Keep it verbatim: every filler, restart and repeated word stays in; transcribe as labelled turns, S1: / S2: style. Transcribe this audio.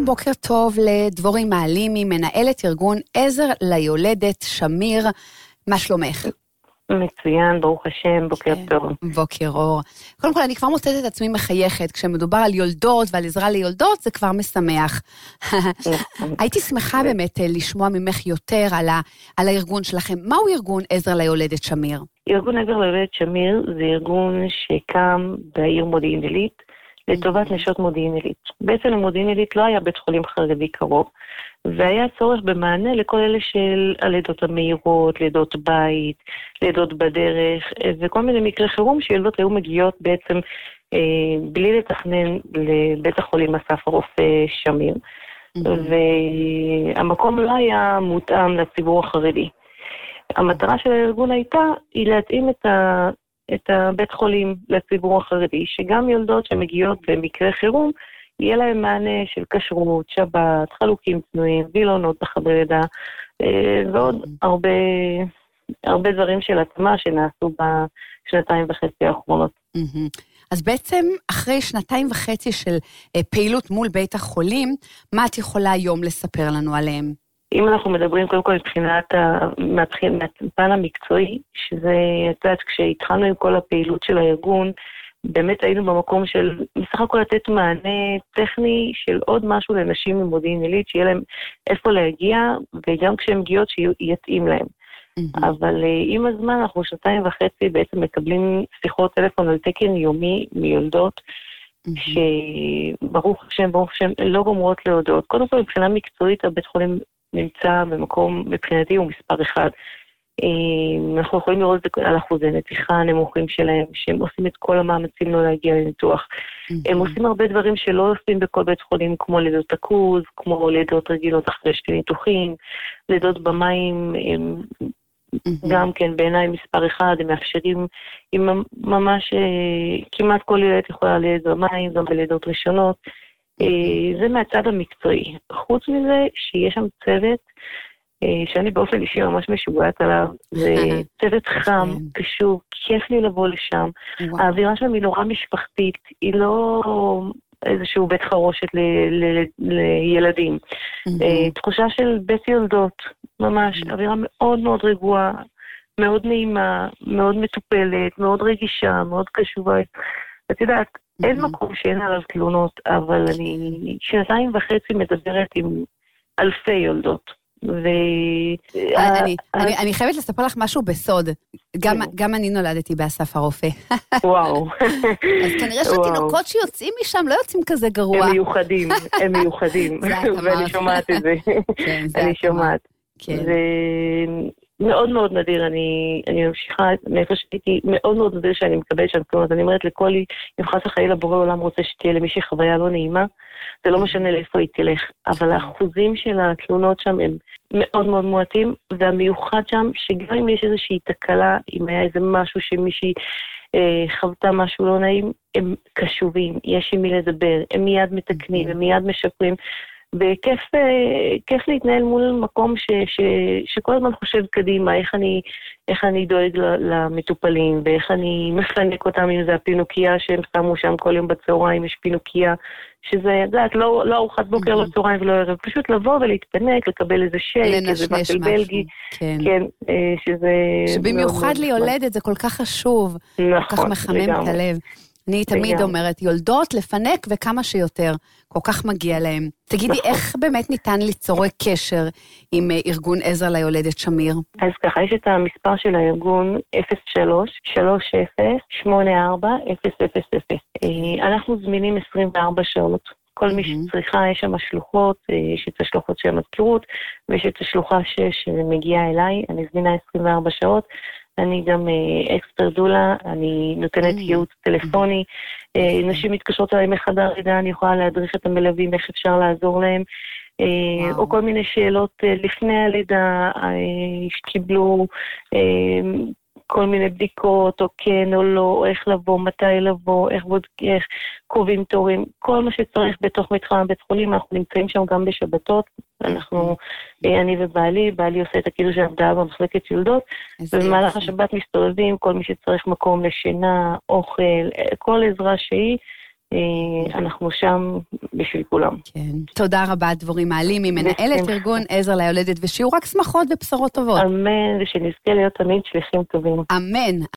S1: שלום, בוקר טוב לדבורי מעלימי, מנהלת ארגון עזר ליולדת שמיר. מה שלומך?
S2: מצוין, ברוך השם, בוקר טוב.
S1: בוקר אור. קודם כל, אני כבר מוצאת את עצמי מחייכת, כשמדובר על יולדות ועל עזרה ליולדות, זה כבר משמח. הייתי שמחה באמת לשמוע ממך יותר על, ה, על הארגון שלכם. מהו ארגון עזר ליולדת שמיר?
S2: ארגון עזר ליולדת שמיר זה ארגון שקם בעיר מודיעין עילית, לטובת נשות מודיעין עילית. בעצם למודיעין עילית לא היה בית חולים חרדי קרוב, והיה צורך במענה לכל אלה של הלידות המהירות, לידות בית, לידות בדרך, וכל מיני מקרי חירום שילדות היו מגיעות בעצם אה, בלי לתכנן לבית החולים אסף הרופא שמיר. Mm-hmm. והמקום לא היה מותאם לציבור החרדי. המטרה של הארגון הייתה היא להתאים את ה... את הבית חולים לציבור החרדי, שגם יולדות שמגיעות במקרה חירום, יהיה להם מענה של כשרות, שבת, חלוקים צנועים, וילונות בחדרי לידה, ועוד הרבה, הרבה דברים של התאמה שנעשו בשנתיים וחצי האחרונות.
S1: אז בעצם אחרי שנתיים וחצי של פעילות מול בית החולים, מה את יכולה היום לספר לנו עליהם?
S2: אם אנחנו מדברים קודם כל מבחינת מהפן המקצועי, שזה, את יודעת, כשהתחלנו עם כל הפעילות של הארגון, באמת היינו במקום של, בסך הכל לתת מענה טכני של עוד משהו לנשים ממודיעין עילית, שיהיה להם איפה להגיע, וגם כשהם מגיעות שיתאים להם. Mm-hmm. אבל עם הזמן אנחנו שנתיים וחצי בעצם מקבלים שיחות טלפון על תקן יומי מיולדות, mm-hmm. שברוך השם, ברוך השם, לא גומרות להודות. קודם כל מבחינה מקצועית הבית חולים נמצא במקום, מבחינתי הוא מספר אחד. אנחנו יכולים לראות על אחוזי נתיחה הנמוכים שלהם, שהם עושים את כל המאמצים לא להגיע לניתוח. הם עושים הרבה דברים שלא עושים בכל בית חולים, כמו לידות עכוז, כמו לידות רגילות אחרי שתי ניתוחים, לידות במים, הם גם כן בעיניי מספר אחד, הם מאפשרים, הם ממש, כמעט כל ילד יכולה ללדת במים, גם בלידות ראשונות. זה מהצד המקצועי. חוץ מזה שיש שם צוות שאני באופן אישי ממש משוגעת עליו, זה צוות חם, קשור, כיף לי לבוא לשם. האווירה שם היא נורא משפחתית, היא לא איזשהו בית חרושת לילדים. תחושה של בית יולדות, ממש, אווירה מאוד מאוד רגועה, מאוד נעימה, מאוד מטופלת, מאוד רגישה, מאוד קשובה. את יודעת, אין מקום שאין עליו תלונות, אבל אני שנתיים וחצי מדברת עם אלפי יולדות.
S1: אני חייבת לספר לך משהו בסוד. גם אני נולדתי באסף הרופא.
S2: וואו.
S1: אז כנראה שהתינוקות שיוצאים משם לא יוצאים כזה גרוע.
S2: הם מיוחדים, הם מיוחדים. ואני שומעת את זה. אני שומעת. זה מאוד מאוד נדיר, אני, אני ממשיכה מאיפה שהייתי, מאוד מאוד נדיר שאני מקבלת שם תלונות, אני אומרת לכל, אם חס וחלילה בורא עולם רוצה שתהיה למישהי חוויה לא נעימה, זה לא משנה לאיפה היא תלך, אבל האחוזים של התלונות שם הם מאוד מאוד מועטים, והמיוחד שם, שגם אם יש איזושהי תקלה, אם היה איזה משהו שמישהי אה, חוותה משהו לא נעים, הם קשובים, יש עם מי לדבר, הם מיד מתקנים, הם מיד משפרים, וכיף כיף להתנהל מול מקום ש, ש, שכל הזמן חושב קדימה, איך אני, איך אני דואג למטופלים, ואיך אני מפנק אותם, אם זה הפינוקיה שהם שמו שם כל יום בצהריים, יש פינוקיה, שזה, יודעת, לא, לא ארוחת בוקר, לא צהריים ולא ערב, פשוט לבוא ולהתפנק, לקבל איזה שייק, איזה משהו בלגי,
S1: כן.
S2: כן, שזה...
S1: שבמיוחד לי יולדת, זה כל כך חשוב,
S2: נכון,
S1: כל כך מחמם את הלב. אני תמיד אומרת, יולדות לפנק וכמה שיותר, כל כך מגיע להם. תגידי, איך באמת ניתן ליצור קשר עם ארגון עזר ליולדת שמיר?
S2: אז ככה, יש את המספר של הארגון אפס שלוש שלוש אפס שמונה ארבע אפס אפס אפס. אנחנו זמינים עשרים וארבע שעות. כל מי שצריכה, יש שם שלוחות, יש את השלוחות של המזכירות, ויש את השלוחה שמגיעה אליי, אני זמינה עשרים וארבע שעות. אני גם אקספרט דולה, אני נותנת ייעוץ טלפוני, נשים מתקשרות עליי מחדר לידה, אני יכולה להדריך את המלווים, איך אפשר לעזור להם, או כל מיני שאלות לפני הלידה, שקיבלו כל מיני בדיקות, או כן או לא, או איך לבוא, מתי לבוא, איך בודקים, איך קובעים תורים, כל מה שצריך בתוך מתחם הבית חולים, אנחנו נמצאים שם גם בשבתות, אנחנו, אני ובעלי, בעלי עושה את הקידוש העבודה במחלקת יולדות, ובמהלך השבת מסתובבים, כל מי שצריך מקום לשינה, אוכל, כל עזרה שהיא, אנחנו שם בשביל כולם.
S1: כן. תודה רבה, דבורים מעלימי, מנהלת ארגון עזר ליולדת, ושיהיו רק שמחות ובשורות טובות.
S2: אמן, ושנזכה להיות תמיד שליחים טובים.
S1: אמן.